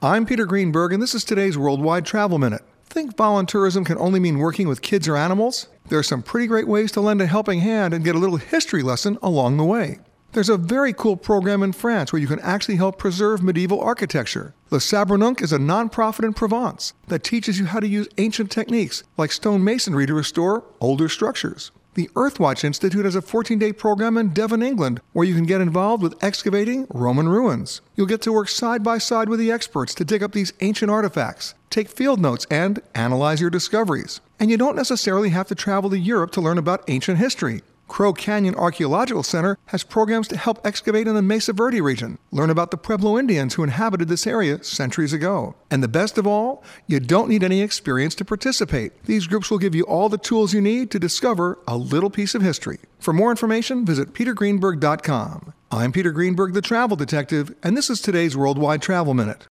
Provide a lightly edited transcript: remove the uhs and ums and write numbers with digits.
I'm Peter Greenberg, and this is today's Worldwide Travel Minute. Think volunteerism can only mean working with kids or animals? There are some pretty great ways to lend a helping hand and get a little history lesson along the way. There's a very cool program in France where you can actually help preserve medieval architecture. Le Sabrenunk is a nonprofit in Provence that teaches you how to use ancient techniques like stone masonry to restore older structures. The Earthwatch Institute has a 14-day program in Devon, England, where you can get involved with excavating Roman ruins. You'll get to work side by side with the experts to dig up these ancient artifacts, take field notes, and analyze your discoveries. And you don't necessarily have to travel to Europe to learn about ancient history. Crow Canyon Archaeological Center has programs to help excavate in the Mesa Verde region, learn about the Pueblo Indians who inhabited this area centuries ago. And the best of all, you don't need any experience to participate. These groups will give you all the tools you need to discover a little piece of history. For more information, visit petergreenberg.com. I'm Peter Greenberg, the Travel Detective, and this is today's Worldwide Travel Minute.